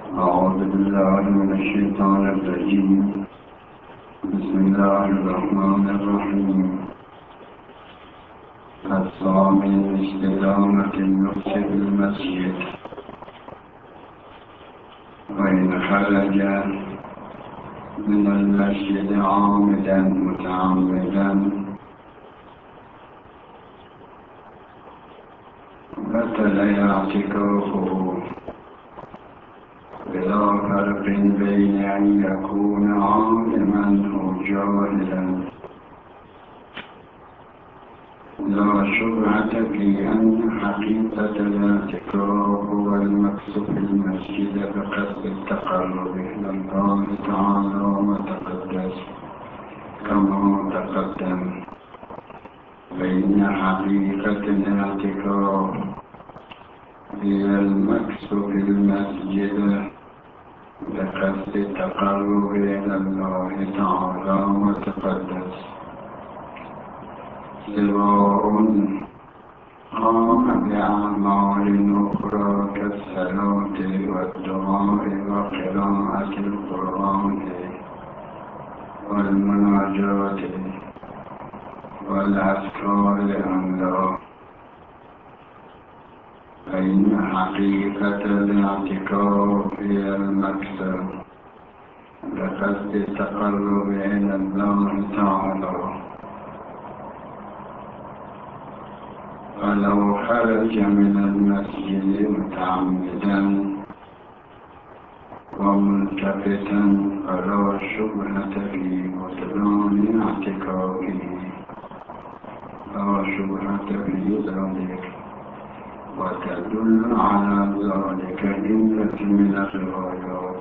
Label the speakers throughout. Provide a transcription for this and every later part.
Speaker 1: أعوذ بالله من الشيطان الرجيم. بسم الله الرحمن الرحيم. الثامن استدامة اللبس في المسجد، وإن خرج من المسجد عامدا متعمدا بطل اعتكافه، بلا فرق بين أن يكون عالما أو جاهلا. لا شبهة في أن حقيقة الاعتكاف هو المكث في المسجد بقصد التقرب إلى الله تعالى وتقدس كما تقدم، بين حقيقة الاعتكاف هي المكث في المسجد بقصد التقرب إلى الله تعالى وتقدس، سواء قام بأعمال أخرى كالصلاة والدعاء وقراءة القرآن والمناجاة والأذكار أم لا. فإن حقيقة الاعتكاف هي المكث بقصد التقرب إلى الله تعالى. فلو خرج من المسجد متعمدا وملتفتا فلا شبهة في بطلان اعتكافه، لا شبهة في ذلك، وتدل على ذلك جملة من الروايات.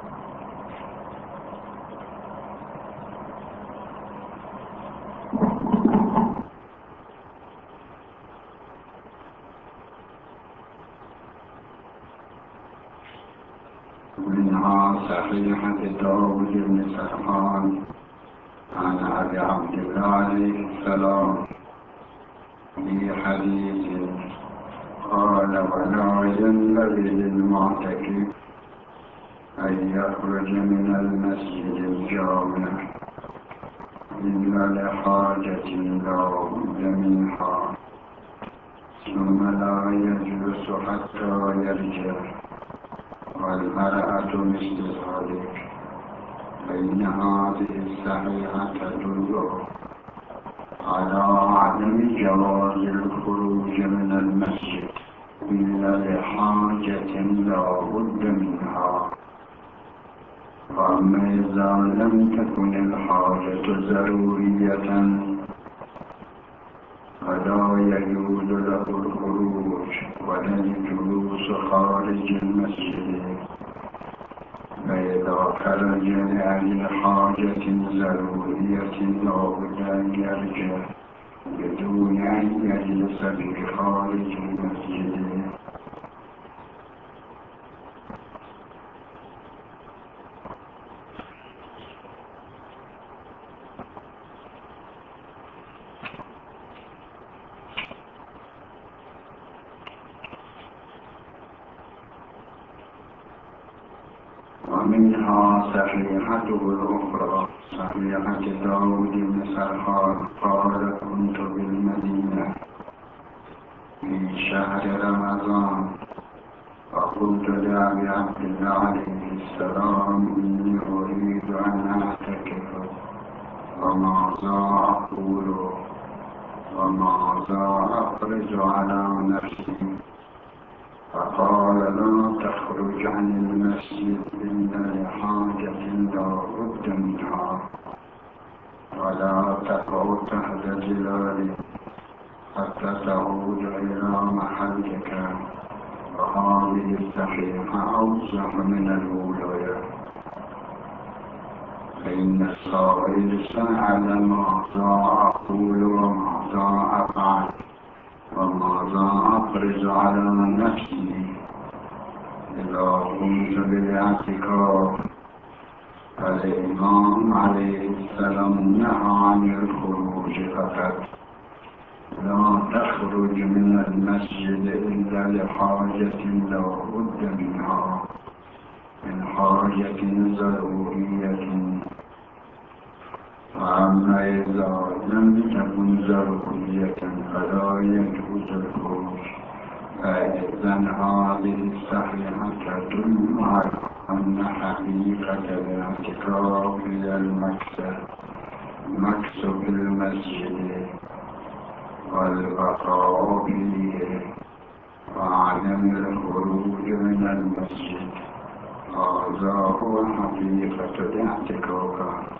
Speaker 1: منها صحيحة داود بن سرحان عن أبي عبد الله عليه السلام في حديث قال: ولا ينبغي للمعتكف أن يخرج من المسجد الجامع إلا لحاجة لا بد منها، ثم لا يجلس حتى يرجع، والمرأة مثل ذلك. فإن هذه الصحيحة تدل على عدم جواز الخروج من المسجد إلا لحاجة لا بد منها. وأما إذا لم تكن الحاجة ضرورية فلا يجوز له الخروج ولا الجلوس خارج المسجد. فإذا خرج لأجل حاجة ضرورية لا بد أن يرجع بدون أن يجلس بخارج المسجد. ومنها صحيحته الأخرى صحيحة داود بن سرحان قال: كنت بالمدينة في شهر رمضان فقلت لأبي عبد الله عليه السلام: إني أريد أن أعتكف، وماذا أقول وماذا أخرج على نفسي؟ فقال: لا تخرج عن المسجد إلا لحاجة لا بد منها، ولا تقعد تحت ظلالي حتى تعود إلى محلك. وهذه الصحيحة أوضح من الأولى. فإن السائل سأل: ماذا أقول وماذا أفعل وماذا أخرج على نفسي إذا قمت بالاعتكاف؟ فالإمام عليه السلام نهى عن الخروج فقط، لا تخرج من المسجد إلا لحاجة لا بد منها، حاجة ضرورية. وأما إذا لم تكن ضرورية فلا يجوز الخروج، فإذن هذه الصحيحة تدل على أن حقيقة الاعتكاف هي المكث في المسجد والبقاء فيه وعدم الخروج من المسجد. هذا هو حقيقة الاعتكاف.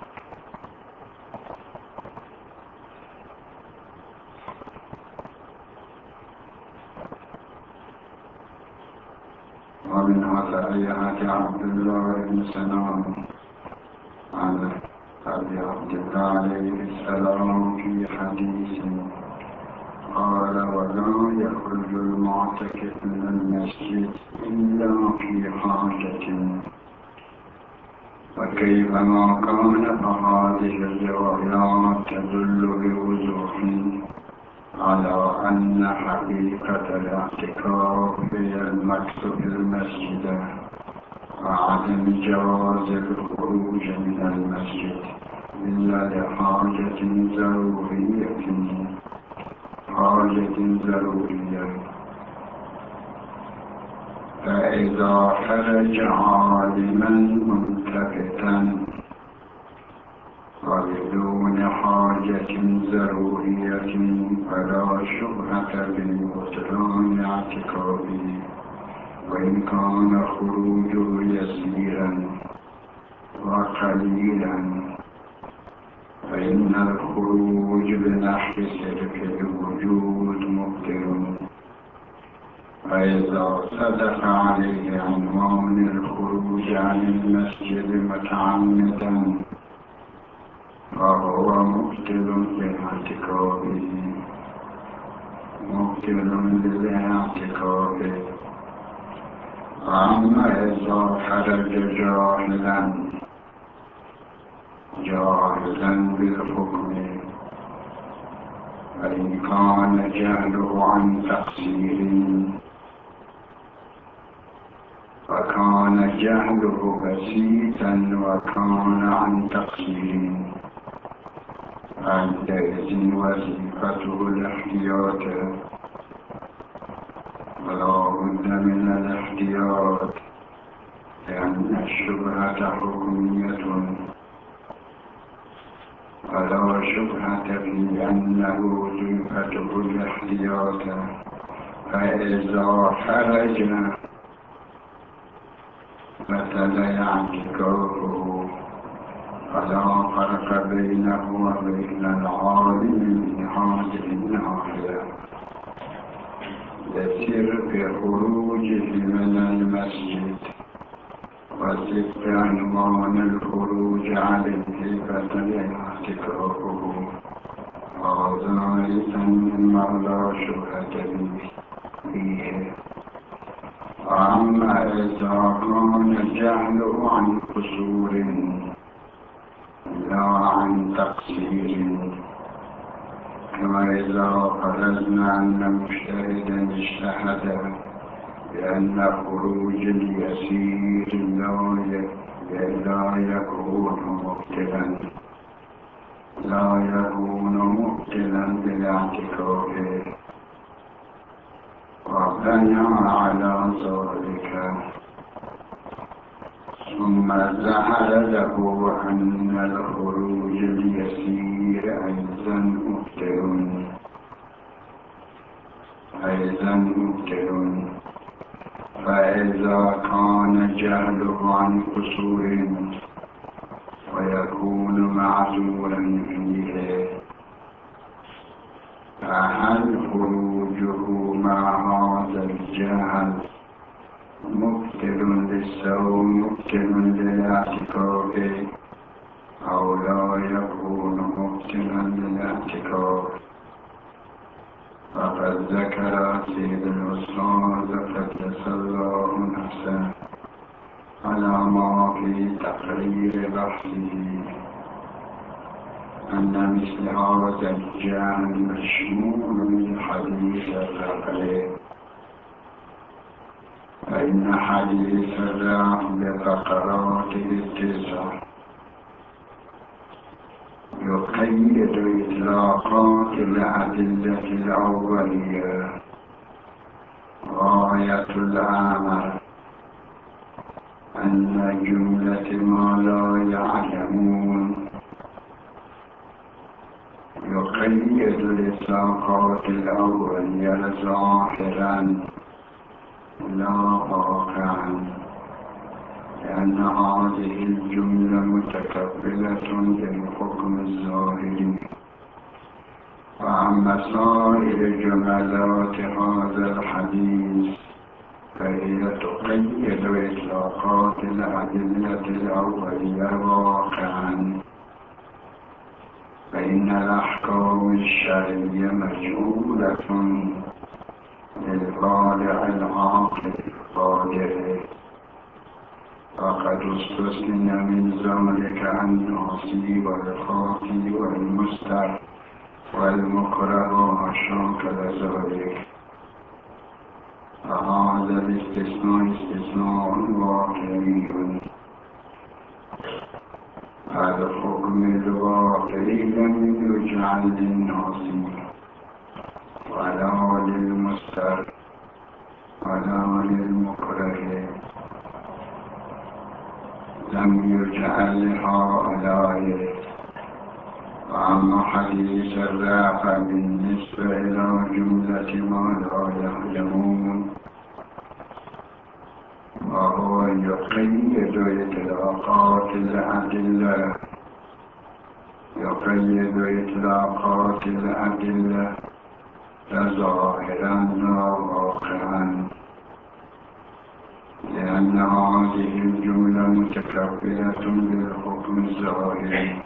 Speaker 1: ومن صحيحة عبد الله بن سلام عن أبي عبد الله عليه السلام في حديث قال: ولا يخرج المعتكف من المسجد إلا في حاجة. وكيفما كان فهذه الروايات تدل بوضوح على أن حقيقة الاعتكاف هي المكث في المسجد وعدم جواز الخروج من المسجد إلا لحاجة ضرورية. فإذا خرج عالما ملتفتا وبدون حاجة ضرورية فلا شبهة ببطلان اعتكافه، وإن كان خروجه يسيرا وقليلا، فإن الخروج بنحو صرف الوجود مبطل. فإذا صدق عليه عنوان الخروج عن المسجد متعمدا فهو مبطل بالاعتكاف. وأما إذا خرج جاهلا بالحكم، فإن كان جهله عن تقصير فكان جهله بسيطا وكان عن تقصير، عندئذ وظيفته الاحتياط، ولا بد من الاحتياط لأن الشبهة حكمية، ولا شبهة في أنه وظيفته الاحتياط. فإذا خرج بطل اعتكافه، فلا فرق بينه وبين العالم من هذه الناحية لصرف خروجه من المسجد وصف عنوان الخروج عليه بطل اعتكافه. هذا أيضا مما لا شبهة فيه. وأما إذا كان جهله عن قصور لا عن تقصير، كما إذا فرضنا أن مجتهدا اجتهد بأن خروج اليسير لا يكون مبطلا بالاعتكاف، وبنى على ذلك، ثم ظهر له أن الخروج اليسير أيضا مبطل. فإذا كان جهله عن قصور ويكون معذورا فيه، فهل خروجه مع هذا الجهل مبطل للصوم مبطل للاعتكاف أو لا يكون مبطلا للاعتكاف؟ فقد ذكر سيد الأستاذ قدس الله نفسه على ما في تقرير بحثه أن مثل هذا الجهل مشمول بالحديث الرقيق، فإن حديث الرعد بفقراته التسع يقيد إطلاقات الأدلة الأولية غاية الأمر أن جملة ما لا يعلمون يقيد الإطلاقات الأولية ظاهرا لا واقعا، لأن هذه الجملة متكفلة بالحكم الظاهري، وأما سائر جملات هذا الحديث فهي تقيد إطلاقات الأدلة الأولية واقعا، فإن الأحكام الشرعية مجهولة للبالغ العاقل القادر، فقد استثني من ذلك الناصي والخاطي والمستر والمكره وما شاكل ذلك، فهذا الاستثناء استثناء واقعي. الحكم الواقعي لم يجعل للناصي ولا للمستر ولا للمكره، لم يجعل لهؤلاء. وأما حديث الرافع بالنسبة إلى جملة ما لا يعلمون وهو يقيد إطلاقات الأدلة ظاهرا لا واقعا، لأن هذه الجملة متكفلة بالحكم الظاهري،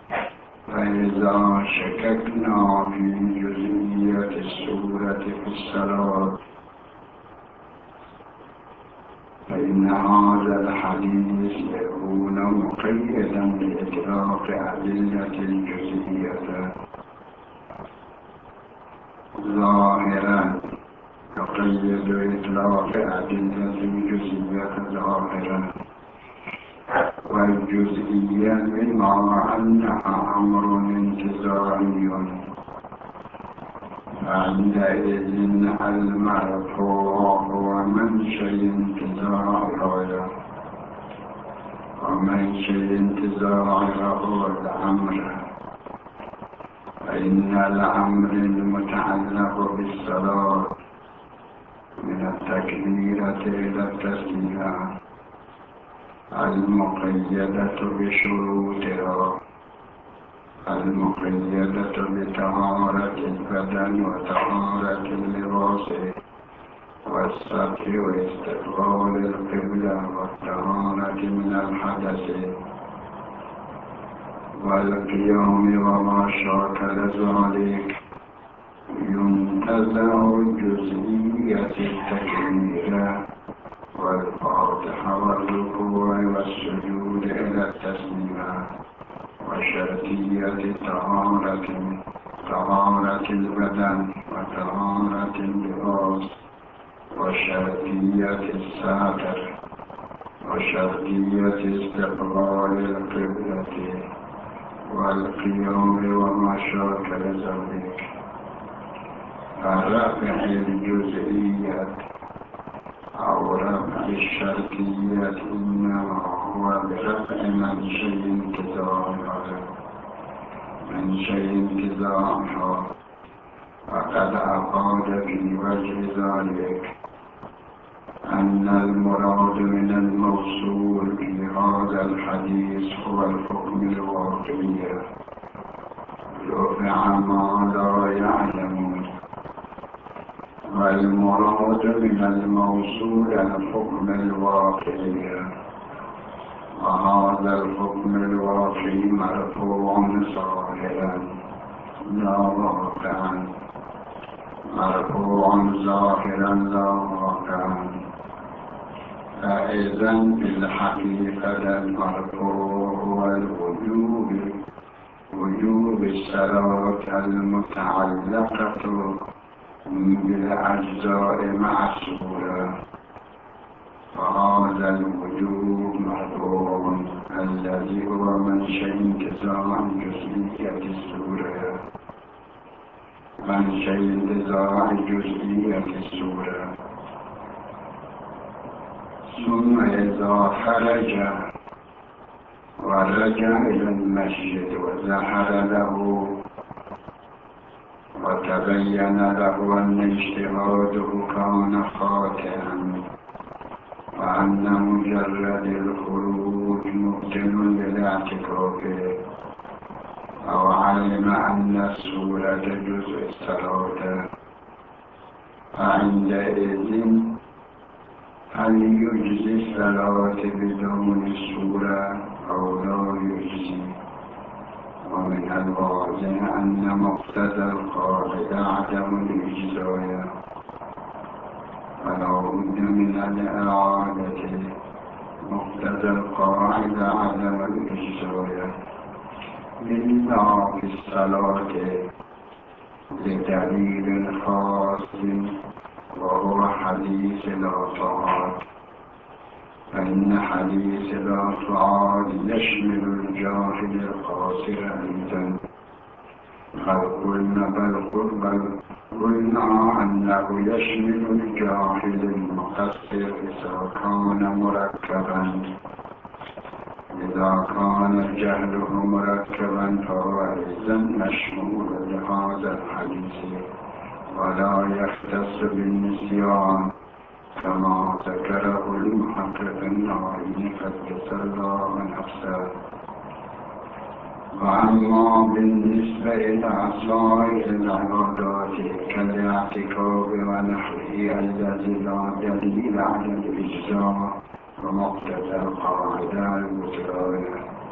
Speaker 1: فإذا شككنا في جزئية السورة في الصلاة فإن هذا الحديث يكون مقيدا بإطلاق أدلة الجزئية ظاهرا، يقيد إطلاق أدلة الجزئية ظاهرا، والجزئية بما أنها أمر انتزاعي، عندئذ المرفوع هو منشأ انتزاعها، ومنشأ انتزاعها هو الأمر، فإن الأمر المتعلق بالصلاة من التكبيرة إلى التسليم المقيدة بشروطها، المقيدة بطهارة البدن وطهارة اللباس والستر واستقبال القبلة والطهارة من الحدث والقيام وما شاكل ذلك، ينتزع جزئية التكبير والفاتحة والركوع والسجود إلى التسليم، وشرطية طهارة البدن وطهارة اللباس، وشرطية الستر، وشرطية استقبال القبلة والقيام وما شاكل ذلك. فرفع الجزئية أو رفع الشرطية إنما هو برفع منشأ انتزاعها، فقد أفاد في وجه ذلك أن المراد من الموصول في هذا الحديث هو الحكم الواقعي، رفع ما لا يعلمون، والمراد من الموصول الحكم الواقعي، وهذا الحكم الواقعي مرفوع ظاهرا لا واقعا، مرفوع ظاهرا لا واقعا، فإذا بالحقيقة المرفوع هو وجوب الصلاة المتعلقة بالأجزاء مع السورة، فهذا الوجوب مرفوع الذي هو منشأ انتزاع جزئية السورة، منشأ انتزاع جزئية السورة. ثم إذا خرج ورجع إلى المسجد وظهر له وتبين له أن اجتهاده كان خاطئا وأن مجرد الخروج مبطل للاعتكاف، أو علم أن السورة جزء الصلاة، فعندئذ هل يجزي الصلاة بدون السورة أو لا يجزي؟ ومن الواضح أن مقتضى القاعدة عدم الإجزاء، فلا بد من الإعادة. مقتضى القاعدة عدم الإجزاء إلا في الصلاة لدليل خاص وهو حديث لا تعاد، فإن حديث لا تعاد يشمل الجاهل القاصر أيضا. بل قلنا أنه يشمل الجاهل المقصر إذا كان مركبا. إذا كان جهله مركبا فهو إذن مشمول لهذا الحديث ولا يختص بالنسيان كما ذكره المحقق النووي قدس الله نفسه. وأما بالنسبة إلى سائر العبادات كالاعتكاف ونحوه الذي لا دليل على الإجزاء ومقتضى القاعدة البطلان،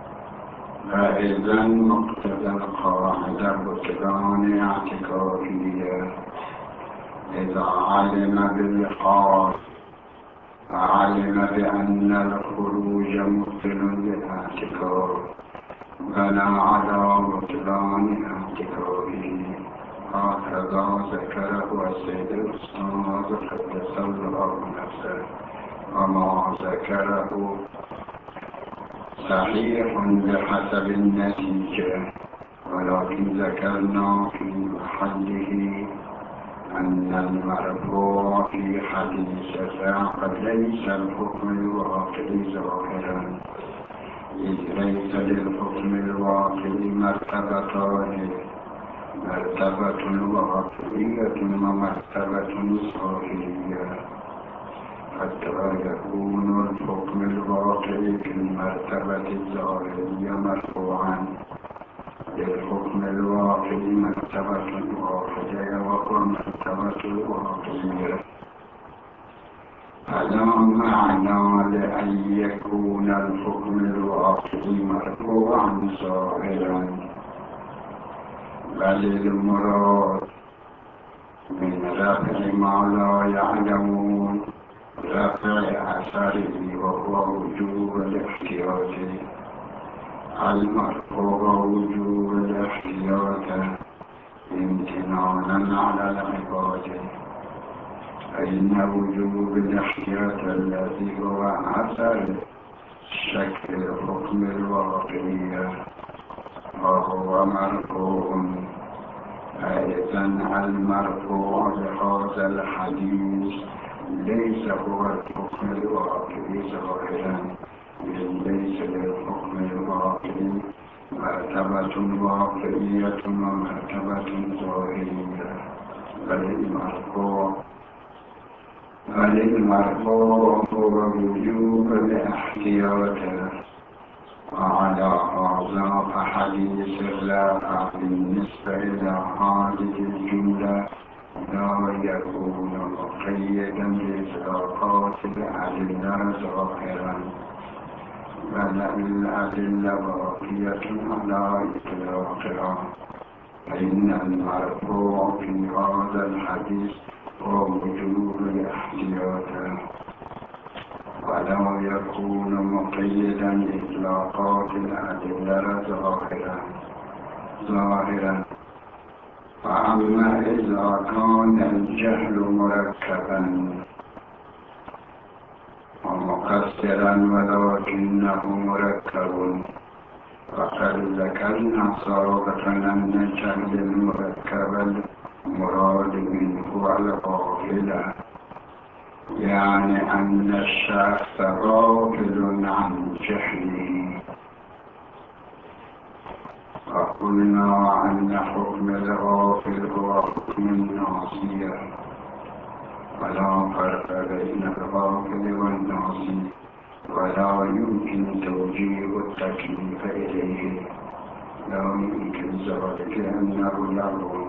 Speaker 1: فإذا مقتضى القاعدة بطلان اعتكافية إذا علم بالخاص فعلم بأن الخروج مبطل للاعتكاف بنى على بطلان اعتكافه. هكذا ذكره السيد الأستاذ قدس الله نفسه، وما ذكره صحيح بحسب النتيجة، ولكن ذكرنا في محله أن المرفوع في حديث قد ليس الحكم الواقعي ظاهرا، إذ ليس للحكم الواقعي مرتبتان، مرتبة واقعية ومرتبة ظاهرية، حتى يكون الحكم الواقعي في المرتبة الظاهرية مرفوعا للحكم الواقعي مرتبة واحدة وهو مرتبة الواقعية. فلا معنى لأن يكون الحكم الواقعي مرفوعا ظاهرا، بل المراد من رفع ما لا يعلمون رفع أثره وهو وجوب الاحتياط. المرفوع وجوب الاحتياط امتنانا على العبادة، فإن وجوب الاحتياط الذي هو أثر شكل الحكم الواقعي وهو مرفوع. أيضا المرفوع بهذا الحديث ليس هو الحكم الواقعي ظاهرا، ليس للحكم الواقعي مرتبة واقعية ومرتبة ظاهرية، بل المرفوع هو وجوب الاحتياط. وعلى هذا فحديث الرافع بالنسبة إلى هذه الجملة لا يكون مقيدا بإطلاقات الأدلة ظاهرا، بل الأدلة باقية على إطلاقها، فإن المرفوع في هذا الحديث هو وجوب الاحتياط، ولا يكون مقيدا بإطلاقات الأدلة ظاهرا. فأما إذا كان الجهل مركبا، مقصرا ولكنه مركب. وقد ذكرنا سابقا أن الجهل المركب المراد منه الغافل، يعني أن الشخص غافل عن جهله. وقلنا أن حكم الغافل هو حكم الناصية، ولا فرق بين الغافل والناصي، ولا يمكن توجيه التكليف إليه، لا يمكن ذلك أنه له.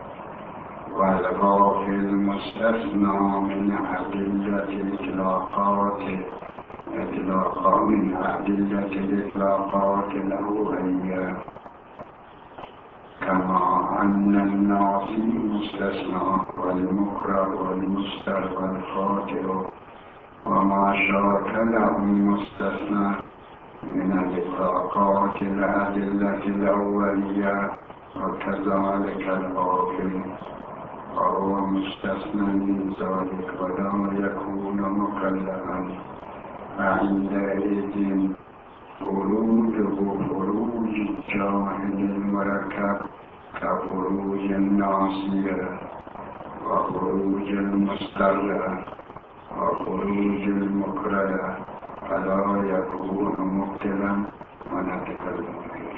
Speaker 1: والغافل مستثنى من أدلة الإطلاقات الأولية، كما أن الناصي مستثنى والمكره والمستر والخاطئ وما شاكله مستثنى من الإطلاقات الأدلة الأولية، وكذلك الغافل وهو مستثنى من ذلك ولا يكون مكلفا، فعندئذ خروجه خروج الجاهل المركب كخروج الناصية وخروج المستغرق وخروج المكره، فلا يكون مبتلا ونتكلم فيه.